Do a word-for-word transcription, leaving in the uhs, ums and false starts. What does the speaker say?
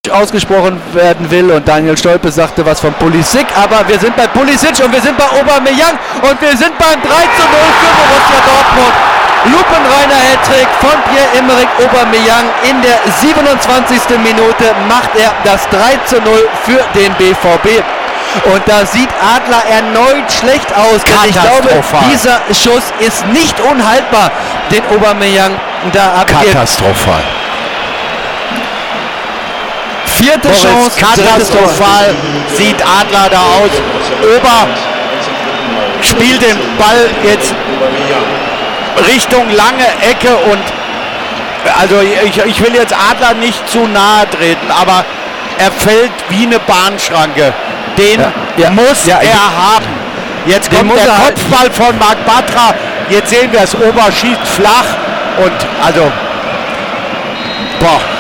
ausgesprochen werden will und Daniel Stolpe sagte was von Pulisic, aber wir sind bei Pulisic und wir sind bei Aubameyang und wir sind beim drei zu null für Borussia Dortmund. Lupenreiner Hattrick von Pierre-Emerick Aubameyang in der siebenundzwanzigsten Minute macht er das drei zu null für den B V B. Und da sieht Adler erneut schlecht aus, denn ich glaube, dieser Schuss ist nicht unhaltbar, den Aubameyang da abgibt. Katastrophal. Vierte Boris, Chance, katastrophal sieht Adler da aus. Ober spielt den Ball jetzt Richtung lange Ecke und also ich, ich will jetzt Adler nicht zu nahe treten, aber er fällt wie eine Bahnschranke. Den ja, ja, muss ja, er haben. Jetzt kommt der Kopfball halt von Marc Bartra. Jetzt sehen wir es, Ober schießt flach und also boah.